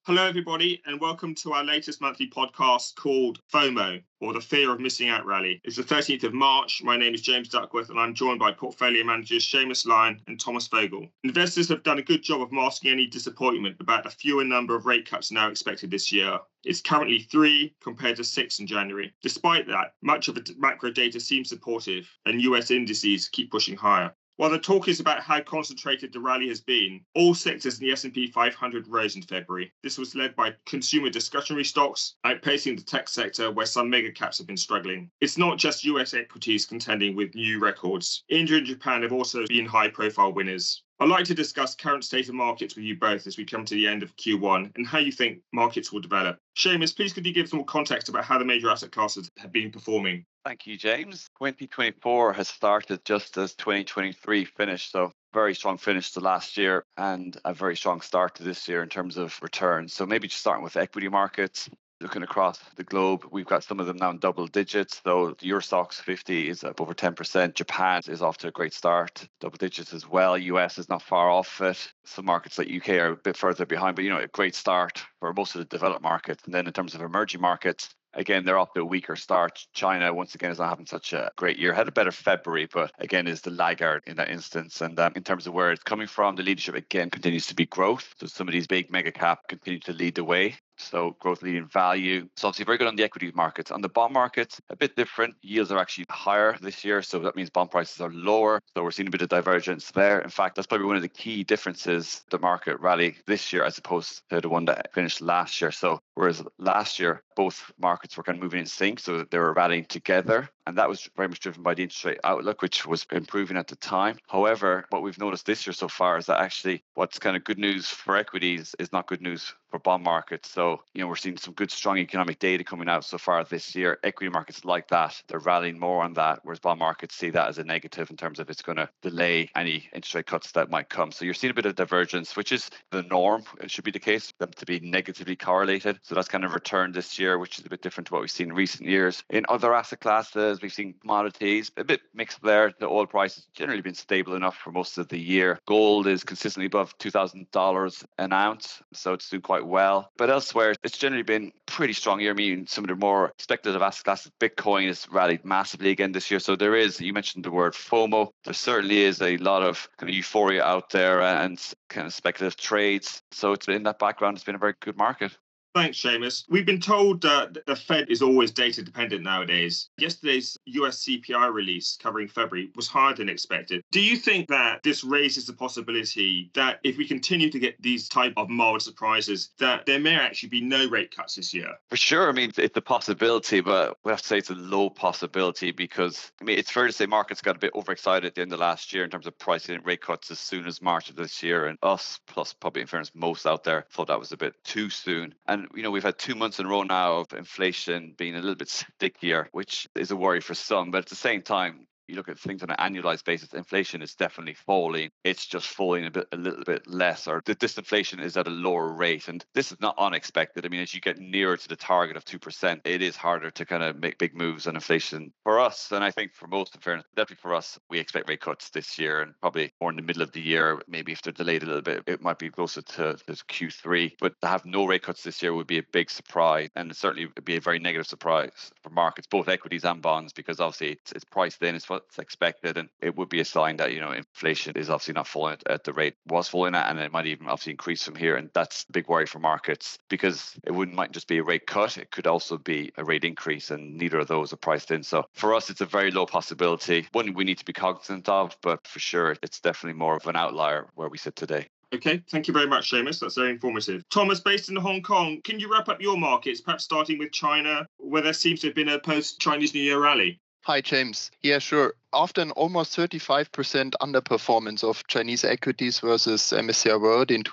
Hello, everybody, and welcome to our latest monthly podcast called FOMO, or the Fear of Missing Out Rally. It's the 13th of March. My name is James Duckworth, and I'm joined by portfolio managers Seamus Lyon and Thomas Vogel. Investors have done a good job of masking any disappointment about the fewer number of rate cuts now expected this year. It's currently 3 compared to 6 in January. Despite that, much of the macro data seems supportive, and US indices keep pushing higher. While the talk is about how concentrated the rally has been, all sectors in the S&P 500 rose in February. This was led by consumer discretionary stocks, outpacing the tech sector where some mega caps have been struggling. It's not just US equities contending with new records. India and Japan have also been high-profile winners. I'd like to discuss current state of markets with you both as we come to the end of Q1 and how you think markets will develop. Seamus, please could you give some more context about how the major asset classes have been performing? Thank you, James. 2024 has started just as 2023 finished, so very strong finish to last year and a very strong start to this year in terms of returns. So maybe just starting with equity markets. Looking across the globe, we've got some of them now in double digits, though the Euro Stoxx 50 is up over 10%. Japan is off to a great start, double digits as well. US is not far off it. Some markets like UK are a bit further behind, but a great start for most of the developed markets. And then in terms of emerging markets, again, they're off to a weaker start. China, once again, is not having such a great year. Had a better February, but again, is the laggard in that instance. And in terms of where it's coming from, the leadership, again, continues to be growth. So some of these big mega cap continue to lead the way. So growth leading value. So obviously very good on the equity markets. On the bond markets, a bit different. Yields are actually higher this year. So that means bond prices are lower. So we're seeing a bit of divergence there. In fact, that's probably one of the key differences, the market rally this year as opposed to the one that finished last year. So whereas last year, both markets were kind of moving in sync. So they were rallying together. And that was very much driven by the interest rate outlook, which was improving at the time. However, what we've noticed this year so far is that actually what's kind of good news for equities is not good news for bond markets. So, we're seeing some good, strong economic data coming out so far this year. Equity markets like that, they're rallying more on that, whereas bond markets see that as a negative in terms of it's going to delay any interest rate cuts that might come. So you're seeing a bit of divergence, which is the norm. It should be the case, them to be negatively correlated. So that's kind of returned this year, which is a bit different to what we've seen in recent years. In other asset classes, we've seen commodities, a bit mixed there. The oil price has generally been stable enough for most of the year. Gold is consistently above $2,000 an ounce, so it's doing quite well. But elsewhere, it's generally been pretty strong year. I mean, some of the more speculative asset classes, Bitcoin has rallied massively again this year. So there is, you mentioned the word FOMO. There certainly is a lot of kind of euphoria out there and kind of speculative trades. So it's in that background, it's been a very good market. Thanks, Seamus. We've been told that the Fed is always data dependent nowadays. Yesterday's US CPI release covering February was higher than expected. Do you think that this raises the possibility that if we continue to get these type of mild surprises, that there may actually be no rate cuts this year? For sure. I mean, it's a possibility, but we have to say it's a low possibility because, it's fair to say markets got a bit overexcited at the end of last year in terms of pricing in rate cuts as soon as March of this year. And us, plus probably in fairness, most out there thought that was a bit too soon. And we've had 2 months in a row now of inflation being a little bit stickier, which is a worry for some. But at the same time, you look at things on an annualized basis, inflation is definitely falling. It's just falling a little bit less, or the disinflation is at a lower rate. And this is not unexpected. As you get nearer to the target of 2%, it is harder to kind of make big moves on inflation for us. And I think for most, in fairness, definitely for us, we expect rate cuts this year and probably more in the middle of the year. Maybe if they're delayed a little bit, it might be closer to Q3. But to have no rate cuts this year would be a big surprise. And it certainly would be a very negative surprise for markets, both equities and bonds, because obviously it's priced in, it's what's expected, and it would be a sign that inflation is obviously not falling at the rate it was falling at, and it might even obviously increase from here. And that's a big worry for markets because it might just be a rate cut, it could also be a rate increase, and neither of those are priced in. So for us, it's a very low possibility, one we need to be cognizant of, but for sure it's definitely more of an outlier where we sit today. Okay, thank you very much, Seamus. That's very informative. Thomas, based in Hong Kong, can you wrap up your markets, perhaps starting with China, where there seems to have been a post-Chinese New Year rally? Hi, James. Yeah, sure. After an almost 35% underperformance of Chinese equities versus MSCI World in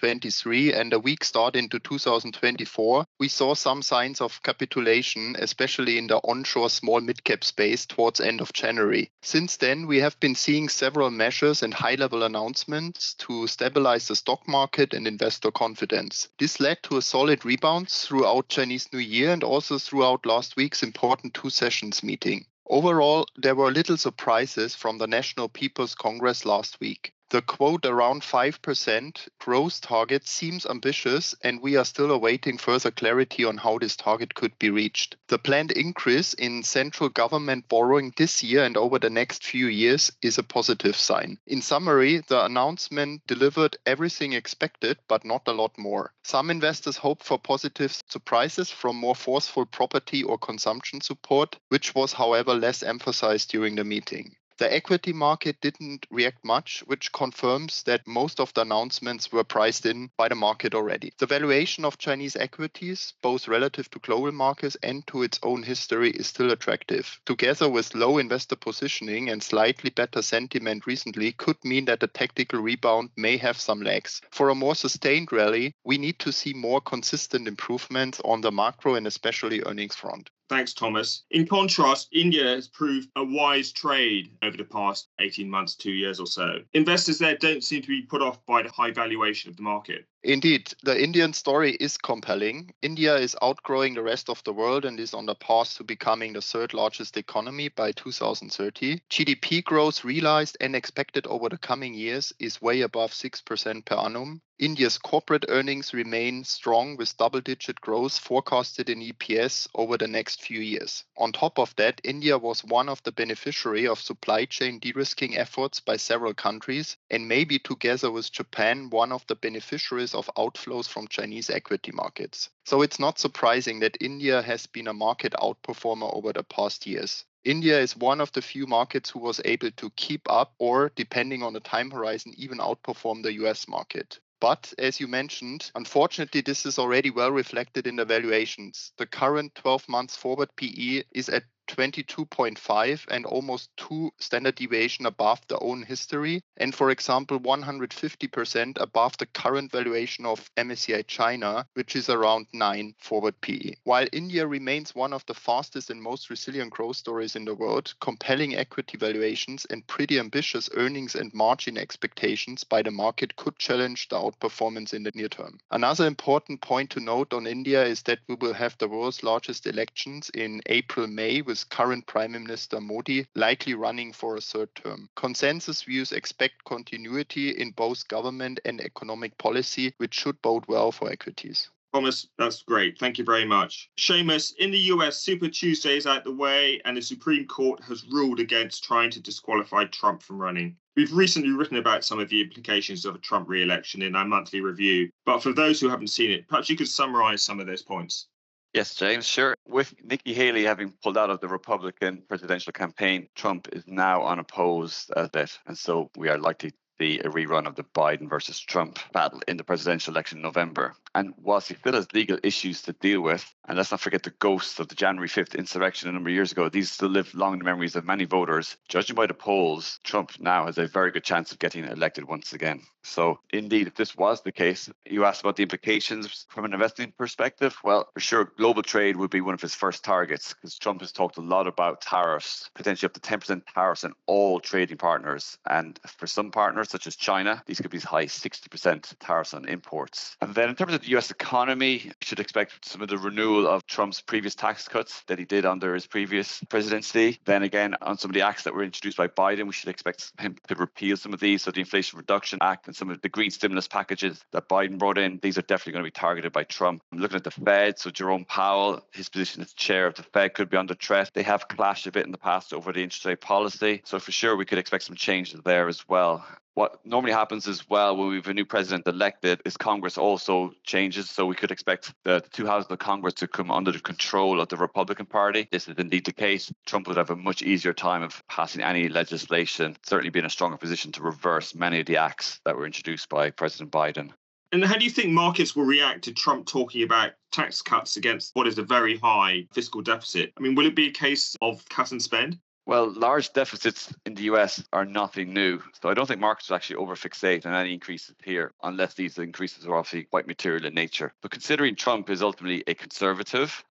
2023 and a weak start into 2024, we saw some signs of capitulation, especially in the onshore small mid-cap space towards end of January. Since then, we have been seeing several measures and high-level announcements to stabilize the stock market and investor confidence. This led to a solid rebound throughout Chinese New Year and also throughout last week's important two sessions meeting. Overall, there were little surprises from the National People's Congress last week. The quote around 5% growth target seems ambitious, and we are still awaiting further clarity on how this target could be reached. The planned increase in central government borrowing this year and over the next few years is a positive sign. In summary, the announcement delivered everything expected, but not a lot more. Some investors hope for positive surprises from more forceful property or consumption support, which was, however, less emphasized during the meeting. The equity market didn't react much, which confirms that most of the announcements were priced in by the market already. The valuation of Chinese equities, both relative to global markets and to its own history, is still attractive. Together with low investor positioning and slightly better sentiment recently could mean that the tactical rebound may have some legs. For a more sustained rally, we need to see more consistent improvements on the macro and especially earnings front. Thanks, Thomas. In contrast, India has proved a wise trade over the past 18 months, 2 years or so. Investors there don't seem to be put off by the high valuation of the market. Indeed, the Indian story is compelling. India is outgrowing the rest of the world and is on the path to becoming the third largest economy by 2030. GDP growth realized and expected over the coming years is way above 6% per annum. India's corporate earnings remain strong with double-digit growth forecasted in EPS over the next few years. On top of that, India was one of the beneficiaries of supply chain de-risking efforts by several countries, and maybe together with Japan, one of the beneficiaries of outflows from Chinese equity markets. So it's not surprising that India has been a market outperformer over the past years. India is one of the few markets who was able to keep up or, depending on the time horizon, even outperform the US market. But as you mentioned, unfortunately, this is already well reflected in the valuations. The current 12 months forward PE is at 22.5 and almost 2 standard deviation above the own history. And for example, 150% above the current valuation of MSCI China, which is around 9 forward PE. While India remains one of the fastest and most resilient growth stories in the world, compelling equity valuations and pretty ambitious earnings and margin expectations by the market could challenge the outperformance in the near term. Another important point to note on India is that we will have the world's largest elections in April-May, with current Prime Minister Modi likely running for a third term. Consensus views expect continuity in both government and economic policy, which should bode well for equities. Thomas, that's great. Thank you very much. Seamus, in the US, Super Tuesday is out the way and the Supreme Court has ruled against trying to disqualify Trump from running. We've recently written about some of the implications of a Trump re-election in our monthly review, but for those who haven't seen it, perhaps you could summarize some of those points. Yes, James, sure. With Nikki Haley having pulled out of the Republican presidential campaign, Trump is now unopposed a bit. And so we are likely to see a rerun of the Biden versus Trump battle in the presidential election in November. And whilst he still has legal issues to deal with, and let's not forget the ghosts of the January 5th insurrection a number of years ago, these still live long in the memories of many voters. Judging by the polls, Trump now has a very good chance of getting elected once again. So indeed, if this was the case, you asked about the implications from an investing perspective. Well, for sure, global trade would be one of his first targets because Trump has talked a lot about tariffs, potentially up to 10% tariffs on all trading partners. And for some partners, such as China, these could be as high as 60% tariffs on imports. And then in terms of the US economy, you should expect some of the renewal of Trump's previous tax cuts that he did under his previous presidency. Then again, on some of the acts that were introduced by Biden, we should expect him to repeal some of these. So the Inflation Reduction Act and some of the green stimulus packages that Biden brought in, these are definitely going to be targeted by Trump. I'm looking at the Fed, so Jerome Powell, his position as chair of the Fed could be under threat. They have clashed a bit in the past over the interest rate policy. So for sure, we could expect some changes there as well. What normally happens as well when we have a new president elected is Congress also changes. So we could expect the two houses of Congress to come under the control of the Republican Party. This is indeed the case. Trump would have a much easier time of passing any legislation, certainly be in a stronger position to reverse many of the acts that were introduced by President Biden. And how do you think markets will react to Trump talking about tax cuts against what is a very high fiscal deficit? I mean, will it be a case of cut and spend? Well, large deficits in the US are nothing new. So I don't think markets will actually overfixate on any increases here, unless these increases are obviously quite material in nature. But considering Trump is ultimately a conservative,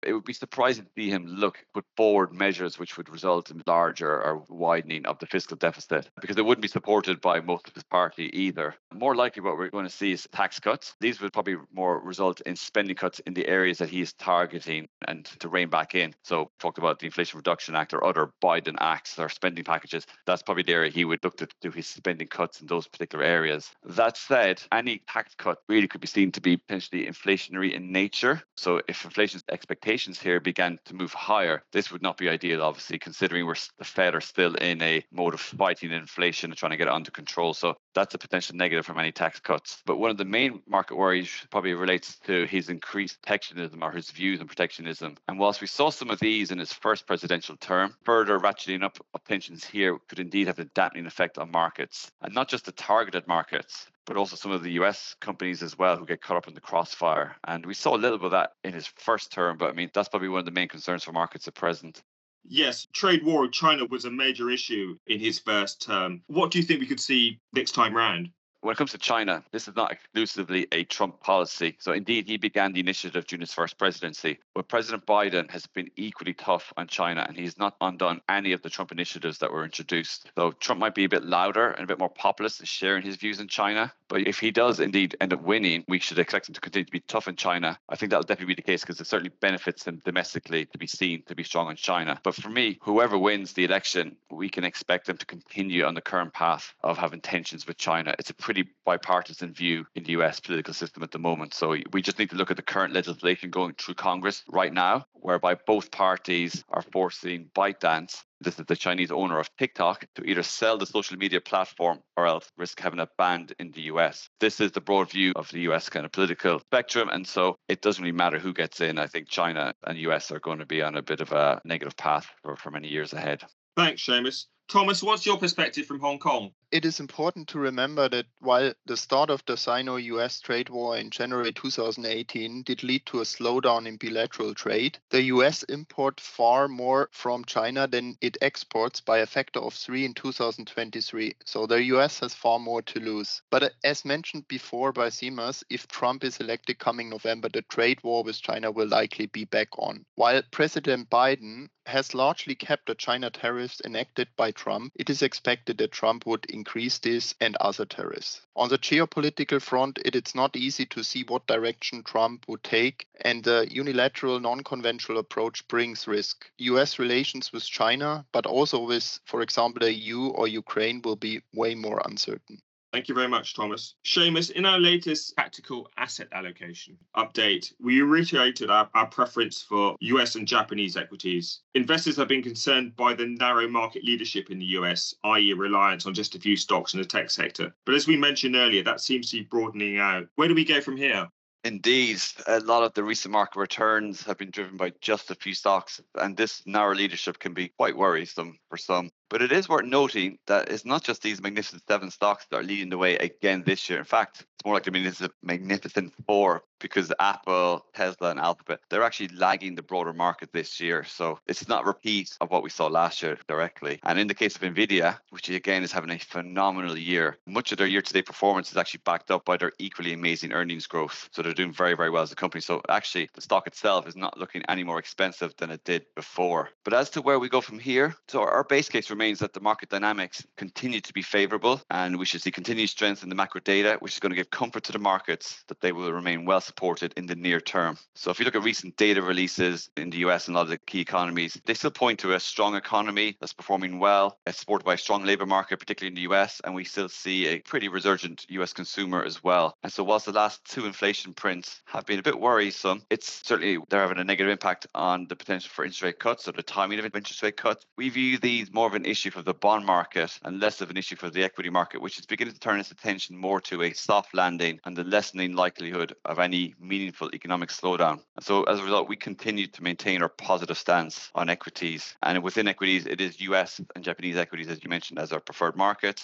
it would be surprising to see him put forward measures which would result in larger or widening of the fiscal deficit, because it wouldn't be supported by most of his party either. More likely what we're going to see is tax cuts. These would probably more result in spending cuts in the areas that he is targeting and to rein back in. So talked about the Inflation Reduction Act or other Biden acts or spending packages. That's probably the area he would look to do his spending cuts in those particular areas. That said, any tax cut really could be seen to be potentially inflationary in nature. So if inflation's expectations here began to move higher, this would not be ideal, obviously, considering the Fed are still in a mode of fighting inflation and trying to get it under control. So that's a potential negative from any tax cuts. But one of the main market worries probably relates to his increased protectionism or his views on protectionism. And whilst we saw some of these in his first presidential term, further ratcheting up of tensions here could indeed have a dampening effect on markets, and not just the targeted markets, but also some of the US companies as well who get caught up in the crossfire. And we saw a little bit of that in his first term, but I mean, that's probably one of the main concerns for markets at present. Yes, trade war with China was a major issue in his first term. What do you think we could see next time round? When it comes to China, this is not exclusively a Trump policy. So indeed, he began the initiative during his first presidency. But President Biden has been equally tough on China, and he's not undone any of the Trump initiatives that were introduced. So Trump might be a bit louder and a bit more populist in sharing his views in China. But if he does indeed end up winning, we should expect him to continue to be tough in China. I think that'll definitely be the case because it certainly benefits him domestically to be seen to be strong in China. But for me, whoever wins the election, we can expect them to continue on the current path of having tensions with China. It's a pretty bipartisan view in the US political system at the moment. So we just need to look at the current legislation going through Congress right now, whereby both parties are forcing ByteDance, this is the Chinese owner of TikTok, to either sell the social media platform or else risk having it banned in the US. This is the broad view of the US kind of political spectrum. And so it doesn't really matter who gets in. I think China and US are going to be on a bit of a negative path for many years ahead. Thanks, Seamus. Thomas, what's your perspective from Hong Kong? It is important to remember that while the start of the Sino-US trade war in January 2018 did lead to a slowdown in bilateral trade, the US import far more from China than it exports by a factor of 3 in 2023. So the US has far more to lose. But as mentioned before by Seamus, if Trump is elected coming November, the trade war with China will likely be back on. While President Biden has largely kept the China tariffs enacted by Trump, it is expected that Trump would increase this and other tariffs. On the geopolitical front, it is not easy to see what direction Trump would take, and the unilateral non-conventional approach brings risk. US relations with China, but also with, for example, the EU or Ukraine, will be way more uncertain. Thank you very much, Thomas. Seamus, in our latest tactical asset allocation update, we reiterated our preference for US and Japanese equities. Investors have been concerned by the narrow market leadership in the US, i.e. reliance on just a few stocks in the tech sector. But as we mentioned earlier, that seems to be broadening out. Where do we go from here? Indeed, a lot of the recent market returns have been driven by just a few stocks, and this narrow leadership can be quite worrisome for some. But it is worth noting that it's not just these Magnificent 7 stocks that are leading the way again this year. In fact, it's more like the Magnificent 4, because Apple, Tesla, and Alphabet, they're actually lagging the broader market this year. So it's not a repeat of what we saw last year directly. And in the case of Nvidia, which again is having a phenomenal year, much of their year-to-date performance is actually backed up by their equally amazing earnings growth. So they're doing very, very well as a company. So actually, the stock itself is not looking any more expensive than it did before. But as to where we go from here, so our base case remains that the market dynamics continue to be favorable, and we should see continued strength in the macro data, which is going to give comfort to the markets that they will remain well supported in the near term. So if you look at recent data releases in the US and a lot of the key economies, they still point to a strong economy that's performing well. It's supported by a strong labor market, particularly in the US, and we still see a pretty resurgent US consumer as well. And so whilst the last 2 inflation prints have been a bit worrisome, it's certainly they're having a negative impact on the potential for interest rate cuts or the timing of interest rate cuts. We view these more of an issue for the bond market and less of an issue for the equity market, which is beginning to turn its attention more to a soft landing and the lessening likelihood of any meaningful economic slowdown. And so as a result, we continue to maintain our positive stance on equities. And within equities, it is US and Japanese equities, as you mentioned, as our preferred markets.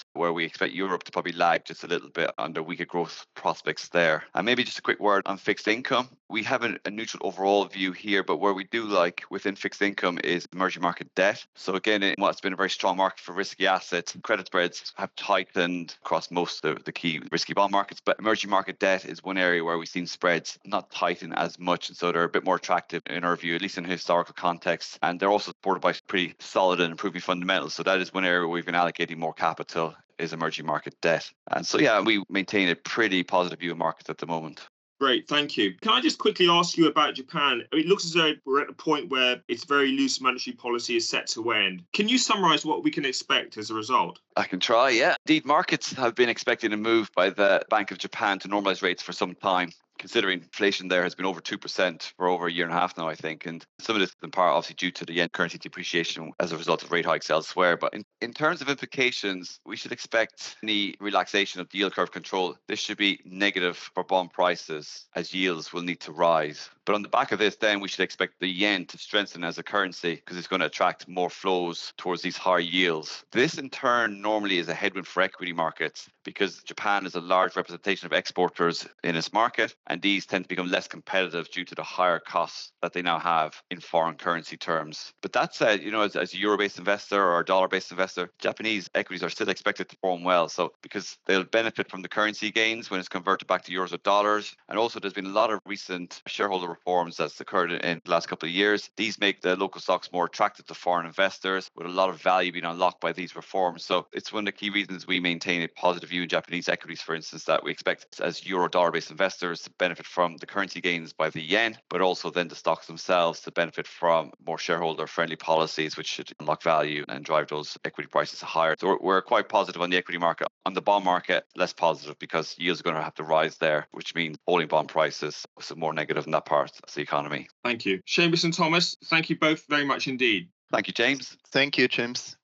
where we expect Europe to probably lag just a little bit under weaker growth prospects there. And maybe just a quick word on fixed income. We have a neutral overall view here, but where we do like within fixed income is emerging market debt. So again, in what's been a very strong market for risky assets, credit spreads have tightened across most of the key risky bond markets, but emerging market debt is one area where we've seen spreads not tighten as much, and so they're a bit more attractive in our view, at least in historical context. And they're also supported by pretty solid and improving fundamentals. So that is one area where we've been allocating more capital, is emerging market debt. And so, yeah, we maintain a pretty positive view of markets at the moment. Great, thank you. Can I just quickly ask you about Japan? It looks as though we're at a point where its very loose monetary policy is set to end. Can you summarise what we can expect as a result? I can try, yeah. Indeed, markets have been expecting a move by the Bank of Japan to normalise rates for some time, considering inflation there has been over 2% for over a year and a half now, I think. And some of this is in part obviously due to the yen currency depreciation as a result of rate hikes elsewhere. But in terms of implications, we should expect any relaxation of the yield curve control. This should be negative for bond prices as yields will need to rise. But on the back of this, then we should expect the yen to strengthen as a currency because it's going to attract more flows towards these high yields. This in turn normally is a headwind for equity markets because Japan is a large representation of exporters in its market, and these tend to become less competitive due to the higher costs that they now have in foreign currency terms. But that said, as a euro-based investor or a dollar-based investor, Japanese equities are still expected to perform well. So because they'll benefit from the currency gains when it's converted back to euros or dollars. And also there's been a lot of recent shareholder reforms that's occurred in the last couple of years. These make the local stocks more attractive to foreign investors, with a lot of value being unlocked by these reforms. So it's one of the key reasons we maintain a positive view in Japanese equities, for instance, that we expect as euro dollar-based investors to benefit from the currency gains by the yen, but also then the stocks themselves to benefit from more shareholder-friendly policies, which should unlock value and drive those equity prices higher. So we're quite positive on the equity market. On the bond market, less positive because yields are going to have to rise there, which means holding bond prices is more negative in that part of the economy. Thank you. Seamus and Thomas, thank you both very much indeed. Thank you, James. Thank you, James.